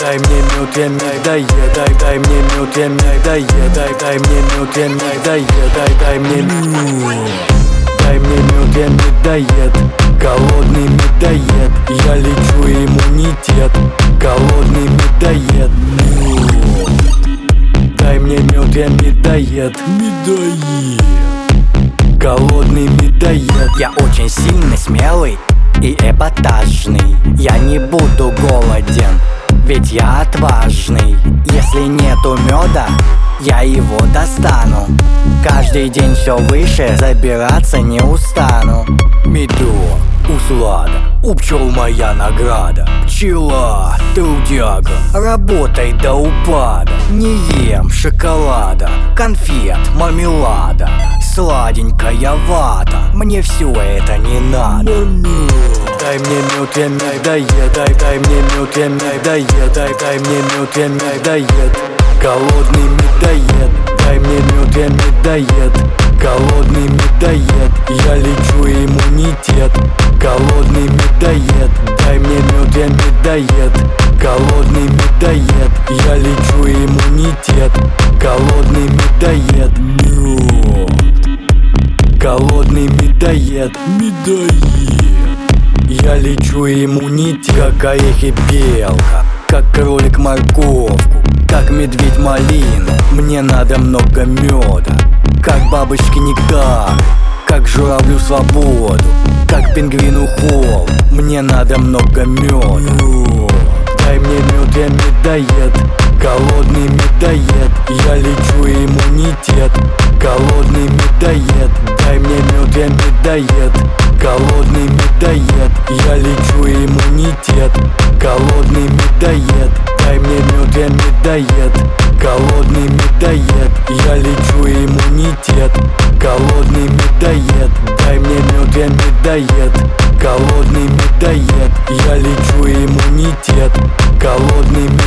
дай мне мед, я медоед, дай мне мед, я медоед, дай мне мед, я медоед, дай мне мед. Дай мне мед, я медоед, голодный медоед. Я лечу иммунитет, голодный медоед. Дай мне мед, я медоед, медоед, голодный медоед. Я очень сильный, смелый и эпатажный. Я не буду голоден, ведь я отважный. Если нету меда, я его достану. Каждый день все выше, забираться не устану. Медок, услада, у пчел моя награда. Пчела, трудяга, работай до упада. Не ем шоколада, конфет, мармелада, сладенькая вата, мне все это не надо. Дай мне мед, я медоед, дай мне мед, я медоед, дай мне мед, я медоед, голодный медоед. Дай мне мед, я медоед, голодный медоед. Я лечу иммунитет, голодный медоед. Дай мне мед, я медоед, голодный медоед. Я лечу иммунитет, голодный медоед. Мед, голодный медоед, медоед. Я лечу иммунитет, как орехи белка, как кролик морковку, как медведь малину. Мне надо много меда, как бабочки нектар, как журавлю свободу, как пингвину холод. Мне надо много меда. Дай мне мед, я медоед, голодный медоед. Я лечу иммунитет, голодный медоед. Дай мне мед, я медоед, голодный медоед. Я лечу иммунитет, голодный медоед. Дай мне мед, я медоед, голодный медоед. Я лечу иммунитет, голодный медоед. Дай мне мед, я медоед, голодный медоед. Я лечу иммунитет, голодный медоед.